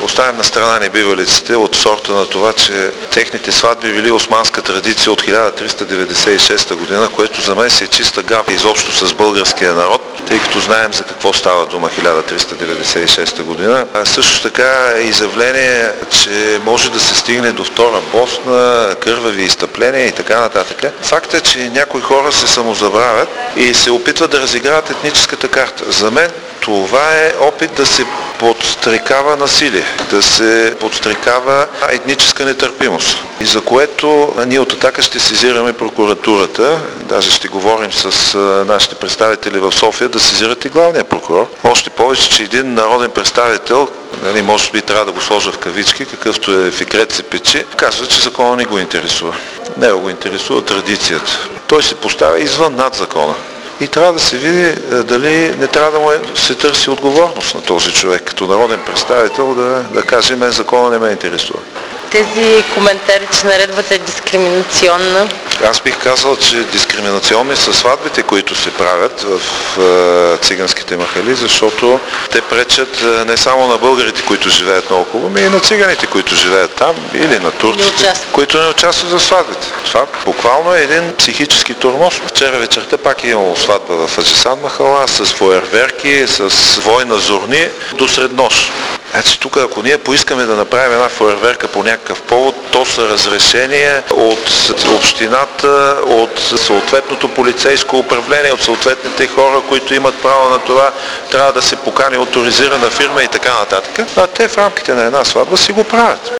оставим на страна небивалиците от сорта на това, че техните сватби били османска традиция от 1396 година, което за мен си е чиста гафа изобщо с българския народ, тъй като знаем за какво става дума 1396 година. А също така е изявление, че може да се стигне до втора Босна, кървави изтъпления и така нататък. Факт е, че някои хора се самозабравят и се опитват да разиграват етническата карта. За мен това е опит да се подстрекава насилие, да се подстрекава етническа нетърпимост. И за което ние от Атака ще сезираме прокуратурата, даже ще говорим с нашите представители в София да сезират и главния прокурор. Още повече, че един народен представител, може би трябва да го сложа в кавички, какъвто е Фикрет Сепечи, казва, че закона не го интересува. Не го интересува традицията. Той се поставя извън над закона. И трябва да се види дали не трябва да му се търси отговорност на този човек, като народен представител да каже, мен закона не ме интересува. Тези коментари, че наредбата е дискриминационна? Аз бих казал, че дискриминационни са сватбите, които се правят в циганските махали, защото те пречат не само на българите, които живеят наоколо, но и на циганите, които живеят там, или на турците, които не участват за сватбите. Това буквално е един психически тормоз. Вчера вечерта пак е имало сватба в Аджисан махала с фойерверки, с война зорни до среднощ. Значи тук, ако ние поискаме да направим една фойерверка по някакъв повод, то са разрешения от общината, от съответното полицейско управление, от съответните хора, които имат право на това, трябва да се покани оторизирана фирма и така нататък. А те в рамките на една сватба си го правят.